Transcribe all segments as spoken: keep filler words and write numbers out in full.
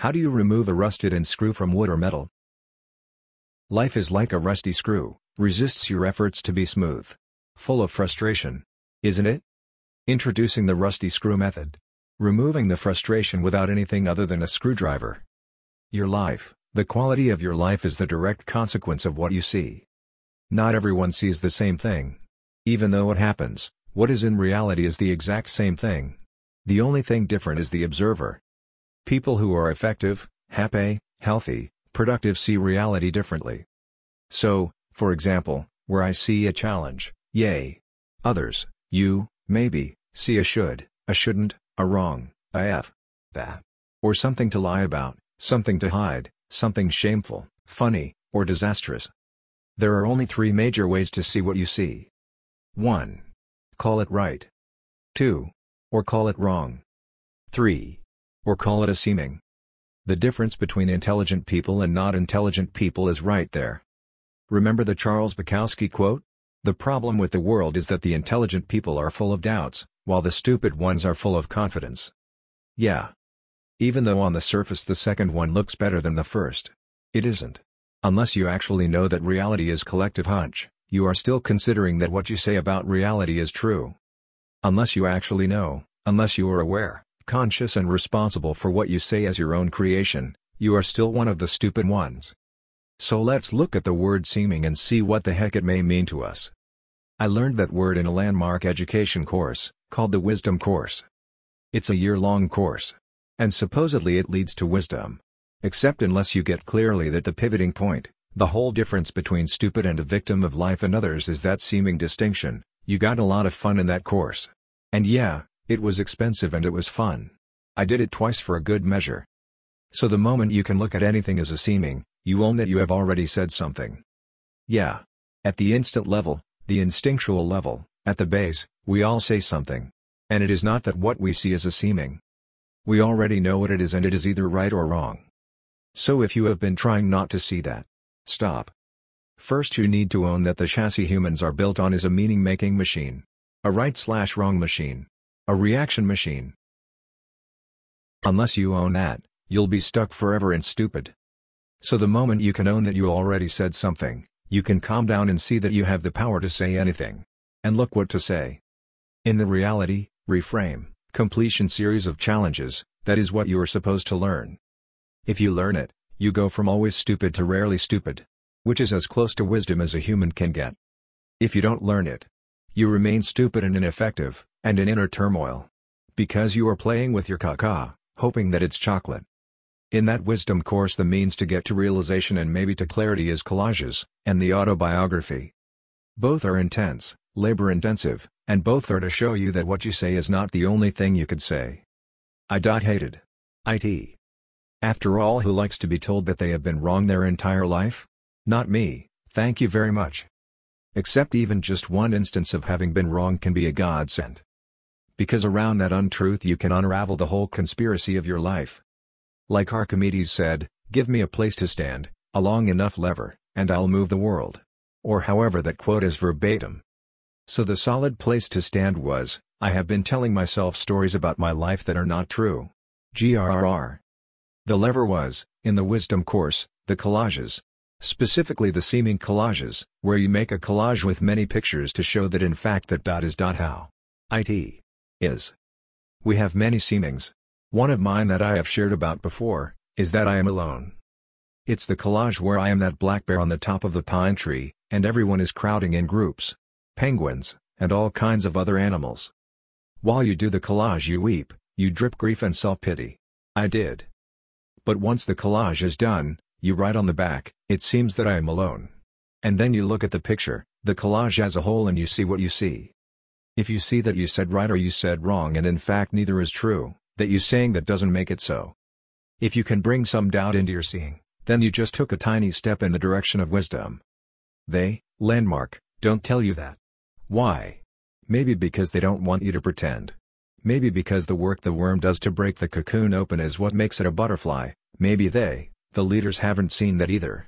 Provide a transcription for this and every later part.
How do you remove a rusted end screw from wood or metal? Life is like a rusty screw, resists your efforts to be smooth. Full of frustration. Isn't it? Introducing the rusty screw method. Removing the frustration without anything other than a screwdriver. Your life, the quality of your life is the direct consequence of what you see. Not everyone sees the same thing. Even though it happens, what is in reality is the exact same thing. The only thing different is the observer. People who are effective, happy, healthy, productive see reality differently. So, for example, where I see a challenge, yay. Others, you, maybe, see a should, a shouldn't, a wrong, a f, that. Or something to lie about, something to hide, something shameful, funny, or disastrous. There are only three major ways to see what you see. one. Call it right. two. Or call it wrong. three. Or call it a seeming. The difference between intelligent people and not intelligent people is right there. Remember the Charles Bukowski quote? The problem with the world is that the intelligent people are full of doubts, while the stupid ones are full of confidence. Yeah. Even though on the surface the second one looks better than the first, it isn't. Unless you actually know that reality is collective hunch, you are still considering that what you say about reality is true. Unless you actually know, unless you are aware, conscious and responsible for what you say as your own creation, you are still one of the stupid ones. So let's look at the word seeming and see what the heck it may mean to us. I learned that word in a landmark education course, called the Wisdom Course. It's a year-long course. And supposedly it leads to wisdom. Except unless you get clearly that the pivoting point, the whole difference between stupid and a victim of life and others is that seeming distinction, you got a lot of fun in that course. And yeah, it was expensive and it was fun. I did it twice for a good measure. So the moment you can look at anything as a seeming, you own that you have already said something. Yeah. At the instant level, the instinctual level, at the base, we all say something. And it is not that what we see is a seeming. We already know what it is and it is either right or wrong. So if you have been trying not to see that, stop. First you need to own that the chassis humans are built on is a meaning-making machine. A right-slash-wrong machine. A reaction machine. Unless you own that, you'll be stuck forever in stupid. So the moment you can own that you already said something, you can calm down and see that you have the power to say anything. And look what to say. In the reality, reframe, completion series of challenges, that is what you are supposed to learn. If you learn it, you go from always stupid to rarely stupid. Which is as close to wisdom as a human can get. If you don't learn it, you remain stupid and ineffective, and in inner turmoil. Because you are playing with your caca, hoping that it's chocolate. In that wisdom course the means to get to realization and maybe to clarity is collages, and the autobiography. Both are intense, labor-intensive, and both are to show you that what you say is not the only thing you could say. I hated it. After all, who likes to be told that they have been wrong their entire life? Not me, thank you very much. Except even just one instance of having been wrong can be a godsend. Because around that untruth you can unravel the whole conspiracy of your life. Like Archimedes said, give me a place to stand, a long enough lever, and I'll move the world. Or however that quote is verbatim. So the solid place to stand was, I have been telling myself stories about my life that are not true. G R R R. The lever was, in the wisdom course, the collages. Specifically the seeming collages, where you make a collage with many pictures to show that in fact that dot is dot how it is. We have many seemings. One of mine that I have shared about before, is that I am alone. It's the collage where I am that black bear on the top of the pine tree, and everyone is crowding in groups. Penguins, and all kinds of other animals. While you do the collage you weep, you drip grief and self-pity. I did. But once the collage is done, you write on the back, it seems that I am alone. And then you look at the picture, the collage as a whole and you see what you see. If you see that you said right or you said wrong and in fact neither is true, that you saying that doesn't make it so. If you can bring some doubt into your seeing, then you just took a tiny step in the direction of wisdom. They, landmark, don't tell you that. Why? Maybe because they don't want you to pretend. Maybe because the work the worm does to break the cocoon open is what makes it a butterfly. Maybe they, the leaders, haven't seen that either.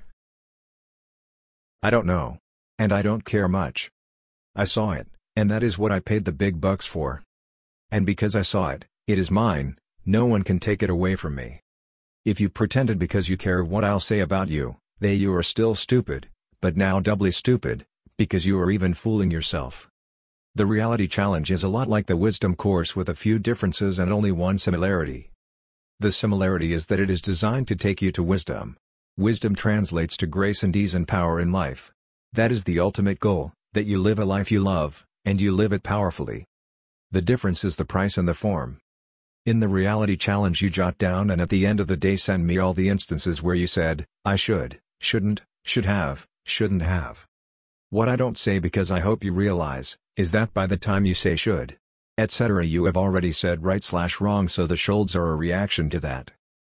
I don't know. And I don't care much. I saw it, and that is what I paid the big bucks for. And because I saw it, it is mine, no one can take it away from me. If you pretended because you care what I'll say about you, they you are still stupid, but now doubly stupid, because you are even fooling yourself. The reality challenge is a lot like the wisdom course with a few differences and only one similarity. The similarity is that it is designed to take you to wisdom. Wisdom translates to grace and ease and power in life. That is the ultimate goal, that you live a life you love, and you live it powerfully. The difference is the price and the form. In the reality challenge you jot down and at the end of the day send me all the instances where you said, I should, shouldn't, should have, shouldn't have. What I don't say because I hope you realize, is that by the time you say should, et cetera you have already said right slash wrong, so the shoulds are a reaction to that.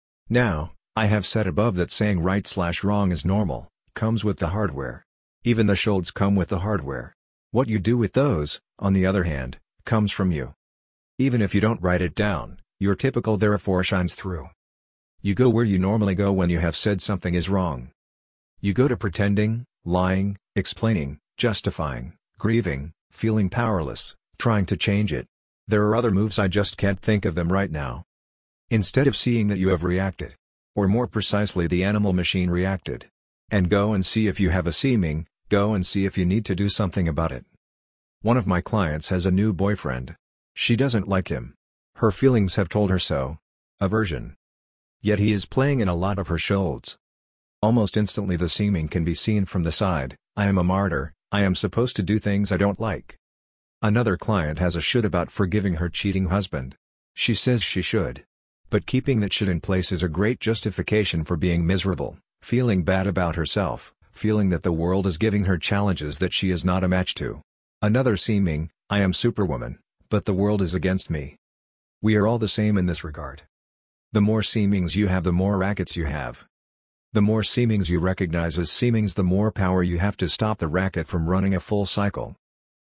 Now, I have said above that saying right slash wrong is normal, comes with the hardware. Even the shoulds come with the hardware. What you do with those, on the other hand, comes from you. Even if you don't write it down, your typical therefore shines through. You go where you normally go when you have said something is wrong. You go to pretending, lying, explaining, justifying, grieving, feeling powerless, trying to change it. There are other moves, I just can't think of them right now. Instead of seeing that you have reacted, or more precisely the animal machine reacted, and go and see if you have a seeming, go and see if you need to do something about it. One of my clients has a new boyfriend. She doesn't like him. Her feelings have told her so. Aversion. Yet he is playing in a lot of her shoulds. Almost instantly the seeming can be seen from the side, I am a martyr, I am supposed to do things I don't like. Another client has a should about forgiving her cheating husband. She says she should. But keeping that should in place is a great justification for being miserable, feeling bad about herself, feeling that the world is giving her challenges that she is not a match to. Another seeming, I am superwoman, but the world is against me. We are all the same in this regard. The more seemings you have, the more rackets you have. The more seemings you recognize as seemings, the more power you have to stop the racket from running a full cycle.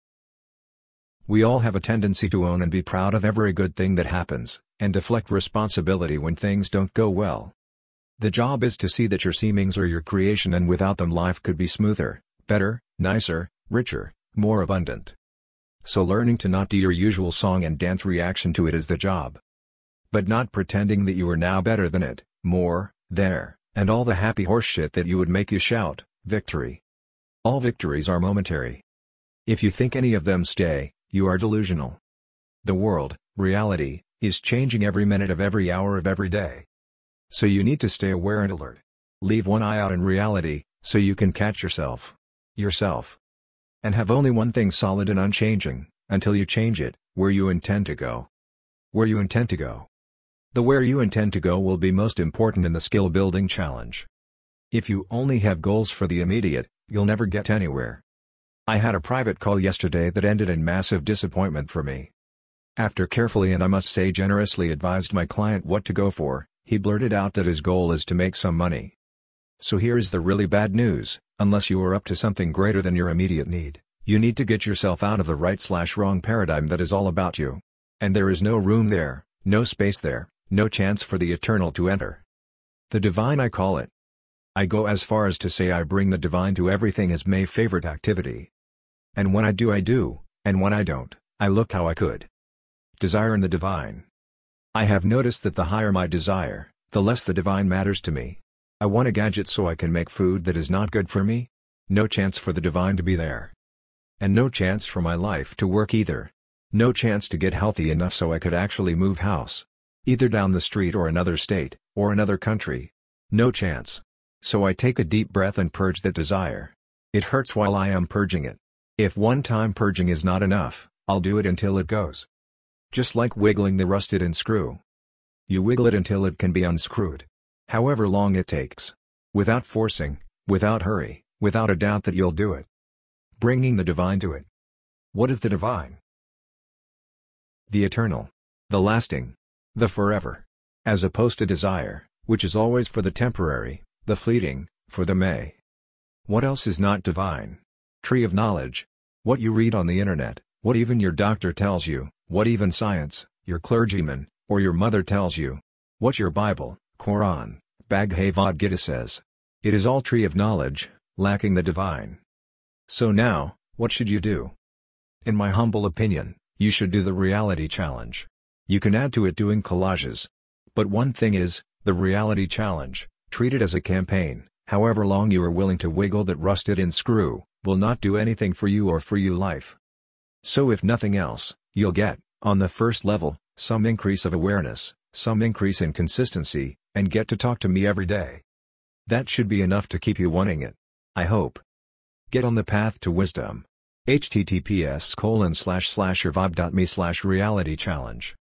We all have a tendency to own and be proud of every good thing that happens, and deflect responsibility when things don't go well. The job is to see that your seemings are your creation, and without them life could be smoother, better, nicer, richer, more abundant. So learning to not do your usual song and dance reaction to it is the job. But not pretending that you are now better than it, more, there, and all the happy horseshit that you would make you shout, victory. All victories are momentary. If you think any of them stay, you are delusional. The world, reality, is changing every minute of every hour of every day. So you need to stay aware and alert. Leave one eye out in reality, so you can catch yourself. Yourself. And have only one thing solid and unchanging, until you change it, where you intend to go. Where you intend to go. The where you intend to go will be most important in the skill building challenge. If you only have goals for the immediate, you'll never get anywhere. I had a private call yesterday that ended in massive disappointment for me. After carefully and I must say generously advised my client what to go for, he blurted out that his goal is to make some money. So here is the really bad news: unless you are up to something greater than your immediate need, you need to get yourself out of the right slash wrong paradigm that is all about you. And there is no room there, no space there, no chance for the eternal to enter. The divine, I call it. I go as far as to say I bring the divine to everything as my favorite activity. And when I do, I do, and when I don't, I look how I could. Desire in the divine. I have noticed that the higher my desire, the less the divine matters to me. I want a gadget so I can make food that is not good for me? No chance for the divine to be there. And no chance for my life to work either. No chance to get healthy enough so I could actually move house. Either down the street or another state, or another country. No chance. So I take a deep breath and purge that desire. It hurts while I am purging it. If one time purging is not enough, I'll do it until it goes. Just like wiggling the rusted-in screw. You wiggle it until it can be unscrewed. However long it takes. Without forcing, without hurry, without a doubt that you'll do it. Bringing the divine to it. What is the divine? The eternal. The lasting. The forever. As opposed to desire, which is always for the temporary, the fleeting, for the may. What else is not divine? Tree of knowledge. What you read on the internet, what even your doctor tells you, what even science, your clergyman, or your mother tells you. What your Bible, Quran, Bhagavad Gita says. It is all tree of knowledge, lacking the divine. So now, what should you do? In my humble opinion, you should do the reality challenge. You can add to it doing collages. But one thing is, The reality challenge, treat it as a campaign. However long you are willing to wiggle that rusted-in screw, will not do anything for you or for your life. So if nothing else, you'll get, on the first level, some increase of awareness, some increase in consistency, and get to talk to me every day. That should be enough to keep you wanting it. I hope. Get on the path to wisdom. H T T P S colon slash slash revive dot me slash reality challenge